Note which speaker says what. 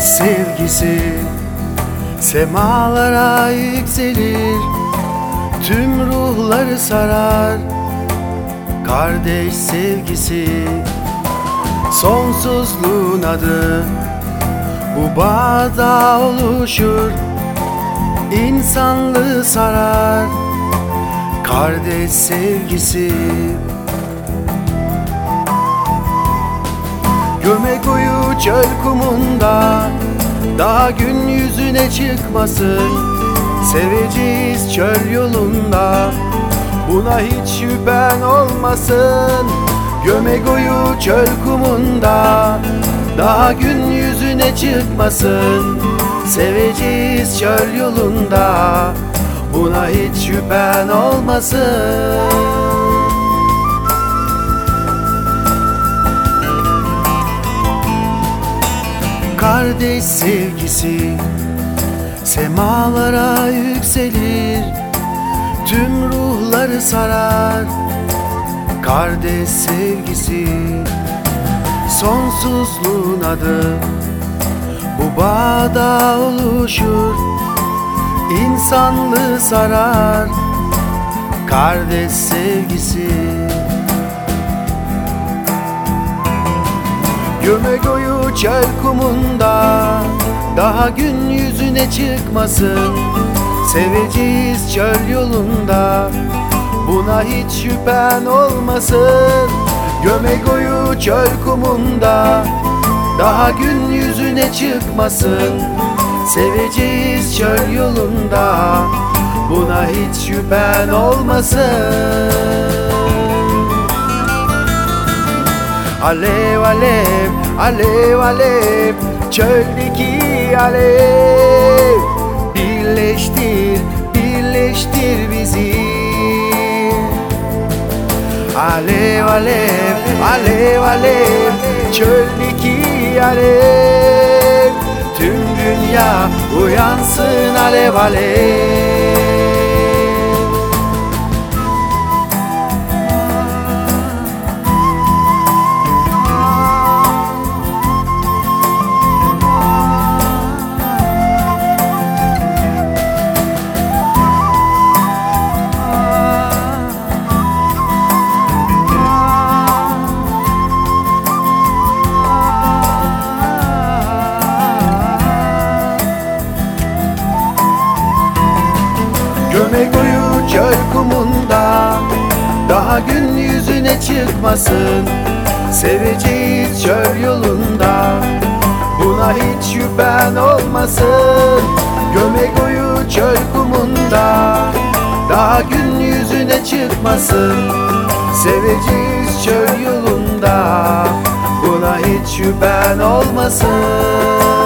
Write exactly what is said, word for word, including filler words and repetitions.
Speaker 1: sevgisi semalara yükselir, tüm ruhları sarar. Kardeş sevgisi sonsuzluğun adı, bu bağda oluşur, insanlığı sarar. Kardeş sevgisi Gömekoyu çöl kumunda daha gün yüzüne çıkmasın, seveceğiz çöl yolunda, buna hiç şüphen olmasın. Gömekoyu çöl kumunda daha gün yüzüne çıkmasın, seveceğiz çöl yolunda, buna hiç şüphen olmasın. Kardeş sevgisi semalara yükselir, tüm ruhları sarar. Kardeş sevgisi sonsuzluğun adı, bu bağda oluşur, insanlığı sarar. Kardeş sevgisi Gömekoyu çöl kumunda daha gün yüzüne çıkmasın, seveceğiz çöl yolunda, buna hiç şüphen olmasın. Gömekoyu çöl kumunda daha gün yüzüne çıkmasın, seveceğiz çöl yolunda, buna hiç şüphen olmasın. Alev alev, alev alev, çöldeki alev, birleştir, birleştir bizi. Alev alev, alev alev, çöldeki alev, tüm dünya uyansın alev alev. Gömekoyu çöl kumunda daha gün yüzüne çıkmasın, seveceğiz çöl yolunda, buna hiç şüphen olmasın. Gömekoyu çöl kumunda daha gün yüzüne çıkmasın, seveceğiz çöl yolunda, buna hiç şüphen olmasın.